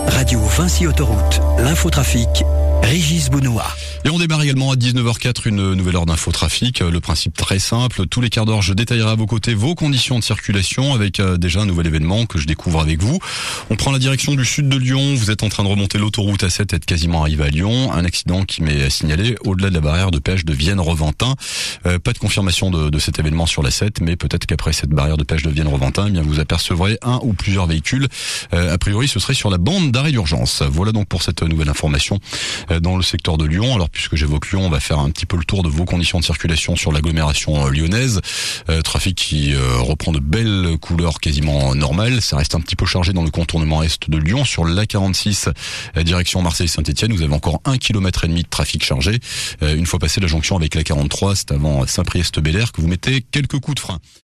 Radio Vinci Autoroute, l'infotrafic, Régis Benoît. Et on démarre également à 19h04 une nouvelle heure d'infotrafic. Le principe très simple, tous les quarts d'heure je détaillerai à vos côtés vos conditions de circulation avec déjà un nouvel événement que je découvre avec vous. On prend la direction du sud de Lyon, vous êtes en train de remonter l'autoroute A7, êtes quasiment arrivé à Lyon. Un accident qui m'est signalé au-delà de la barrière de péage de Vienne-Reventin. Pas de confirmation de cet événement sur l'A7, mais peut-être qu'après cette barrière de péage de Vienne-Reventin, eh bien vous apercevrez un ou plusieurs véhicules. A priori ce serait sur la bande d'arrêt d'urgence. Voilà donc pour cette nouvelle information dans le secteur de Lyon. Alors puisque j'évoque Lyon, on va faire un petit peu le tour de vos conditions de circulation sur l'agglomération lyonnaise. Trafic qui reprend de belles couleurs quasiment normales. Ça reste un petit peu chargé dans le contournement est de Lyon. Sur l'A46 direction Marseille-Saint-Etienne, vous avez encore 1,5 km de trafic chargé. Une fois passé la jonction avec l'A43, c'est avant Saint-Priest-Bel-Air que vous mettez quelques coups de frein.